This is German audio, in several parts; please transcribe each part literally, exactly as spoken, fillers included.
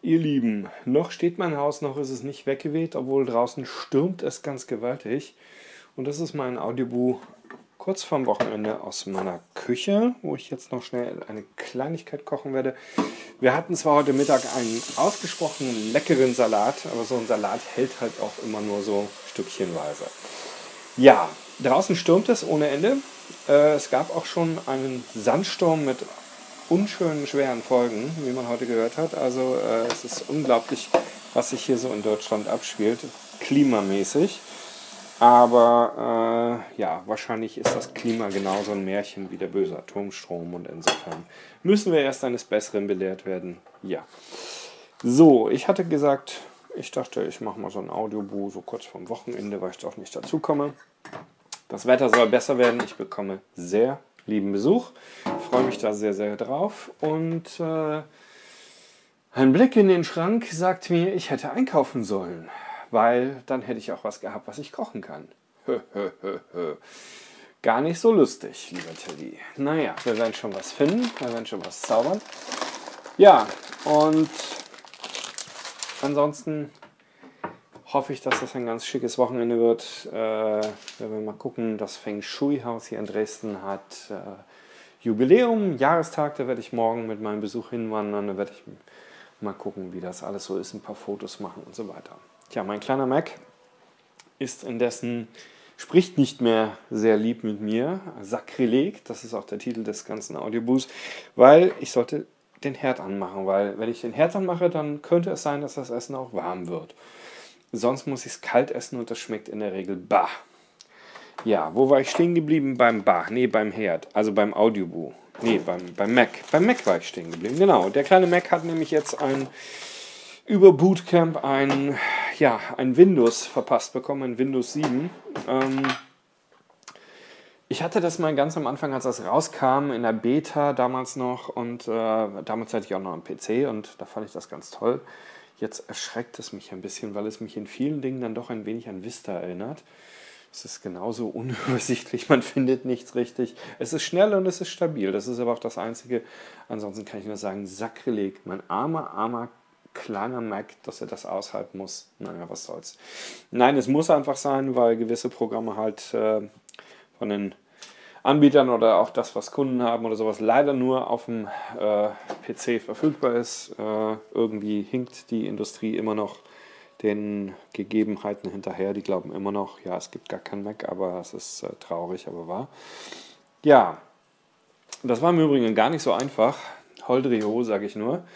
Ihr Lieben, noch steht mein Haus, noch ist es nicht weggeweht, obwohl draußen stürmt es ganz gewaltig. Und das ist mein Audiobuch kurz vorm Wochenende aus meiner Küche, wo ich jetzt noch schnell eine Kleinigkeit kochen werde. Wir hatten zwar heute Mittag einen ausgesprochen leckeren Salat, aber so ein Salat hält halt auch immer nur so stückchenweise. Ja, draußen stürmt es ohne Ende. Äh, es gab auch schon einen Sandsturm mit unschönen, schweren Folgen, wie man heute gehört hat. Also äh, es ist unglaublich, was sich hier so in Deutschland abspielt, klimamäßig. Aber äh, ja, wahrscheinlich ist das Klima genauso ein Märchen wie der böse Atomstrom und insofern müssen wir erst eines Besseren belehrt werden. Ja. So, ich hatte gesagt, ich dachte, ich mache mal so ein Audiobuch so kurz vorm Wochenende, weil ich doch nicht dazu komme. Das Wetter soll besser werden. Ich bekomme sehr lieben Besuch. Ich freue mich da sehr, sehr drauf. Und äh, ein Blick in den Schrank sagt mir, ich hätte einkaufen sollen. Weil dann hätte ich auch was gehabt, was ich kochen kann. Gar nicht so lustig, lieber Teddy. Naja, wir werden schon was finden. Wir werden schon was zaubern. Ja, und ansonsten hoffe ich, dass das ein ganz schickes Wochenende wird. Äh, wenn wir mal gucken, das Feng Shui-Haus hier in Dresden hat äh, Jubiläum, Jahrestag. Da werde ich morgen mit meinem Besuch hinwandern. Da werde ich mal gucken, wie das alles so ist, ein paar Fotos machen und so weiter. Tja, mein kleiner Mac ist indessen, spricht nicht mehr sehr lieb mit mir. Sakrileg, das ist auch der Titel des ganzen Audiobuchs, weil ich sollte den Herd anmachen, weil wenn ich den Herd anmache, dann könnte es sein, dass das Essen auch warm wird. Sonst muss ich es kalt essen und das schmeckt in der Regel bah. Ja, wo war ich stehen geblieben? Beim Bah, nee, beim Herd, also beim Audiobuch. Nee, beim, beim Mac. Beim Mac war ich stehen geblieben, genau. Der kleine Mac hat nämlich jetzt ein, über Bootcamp ein, ja, ein Windows verpasst bekommen, ein Windows sieben. Ähm, ich hatte das mal ganz am Anfang, als das rauskam, in der Beta damals noch. Und äh, damals hatte ich auch noch einen P C und da fand ich das ganz toll. Jetzt erschreckt es mich ein bisschen, weil es mich in vielen Dingen dann doch ein wenig an Vista erinnert. Es ist genauso unübersichtlich, man findet nichts richtig. Es ist schnell und es ist stabil, das ist aber auch das Einzige. Ansonsten kann ich nur sagen, Sakrileg, mein armer, armer, kleiner Mac, dass er das aushalten muss. Naja, was soll's. Nein, es muss einfach sein, weil gewisse Programme halt äh, von den Anbietern oder auch das, was Kunden haben oder sowas, leider nur auf dem äh, P C verfügbar ist. Äh, irgendwie hinkt die Industrie immer noch den Gegebenheiten hinterher. Die glauben immer noch, ja, es gibt gar kein Mac, aber es ist äh, traurig, aber wahr. Ja, das war im Übrigen gar nicht so einfach. Holdrio, sage ich nur.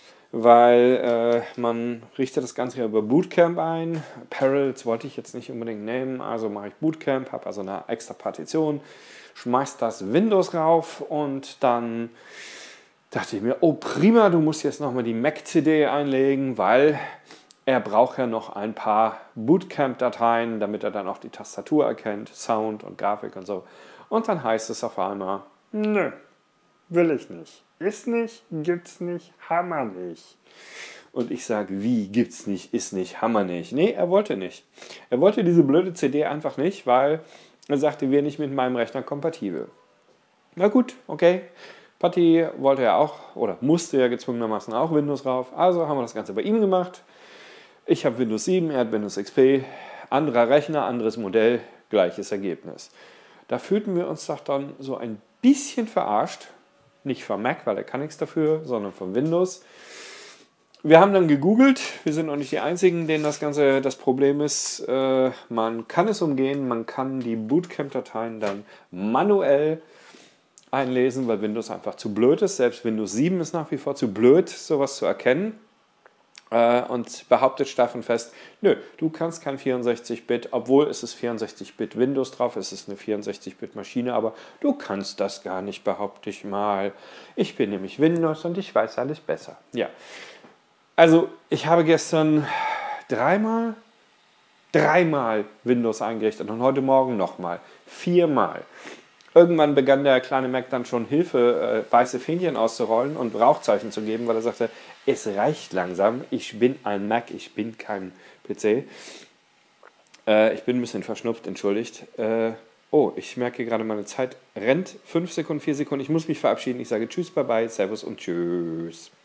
Weil äh, man richtet das Ganze ja über Bootcamp ein. Parallels wollte ich jetzt nicht unbedingt nehmen, also mache ich Bootcamp, habe also eine extra Partition, schmeiß das Windows rauf und dann dachte ich mir, oh prima, du musst jetzt nochmal die Mac-C D einlegen, weil er braucht ja noch ein paar Bootcamp-Dateien, damit er dann auch die Tastatur erkennt, Sound und Grafik und so. Und dann heißt es auf einmal, nö, will ich nicht. Ist nicht, gibt's nicht, hammer nicht. Und ich sage, wie, gibt's nicht, ist nicht, hammer nicht. Nee, er wollte nicht. Er wollte diese blöde C D einfach nicht, weil er sagte, wäre nicht mit meinem Rechner kompatibel. Na gut, okay. Patti wollte ja auch, oder musste ja gezwungenermaßen auch Windows rauf. Also haben wir das Ganze bei ihm gemacht. Ich habe Windows sieben, er hat Windows X P. Anderer Rechner, anderes Modell, gleiches Ergebnis. Da fühlten wir uns doch dann so ein bisschen verarscht. Nicht vom Mac, weil er kann nichts dafür, sondern von Windows. Wir haben dann gegoogelt. Wir sind auch nicht die Einzigen, denen das Ganze das Problem ist. Äh, man kann es umgehen, man kann die Bootcamp-Dateien dann manuell einlesen, weil Windows einfach zu blöd ist. Selbst Windows sieben ist nach wie vor zu blöd, sowas zu erkennen. Äh, und behauptet steif und fest, nö, du kannst kein vierundsechzig Bit, obwohl es ist vierundsechzig Bit Windows drauf, es ist eine vierundsechzig Bit Maschine, aber du kannst das gar nicht, behaupte ich mal. Ich bin nämlich Windows und ich weiß alles besser. Ja, also ich habe gestern dreimal, dreimal Windows eingerichtet und heute Morgen nochmal, viermal. Irgendwann begann der kleine Mac dann schon Hilfe, äh, weiße Fähnchen auszurollen und Rauchzeichen zu geben, weil er sagte, es reicht langsam, ich bin ein Mac, ich bin kein P C. Äh, ich bin ein bisschen verschnupft, entschuldigt. Äh, oh, ich merke gerade, meine Zeit rennt. fünf Sekunden, vier Sekunden, ich muss mich verabschieden. Ich sage Tschüss, Bye-bye, Servus und Tschüss.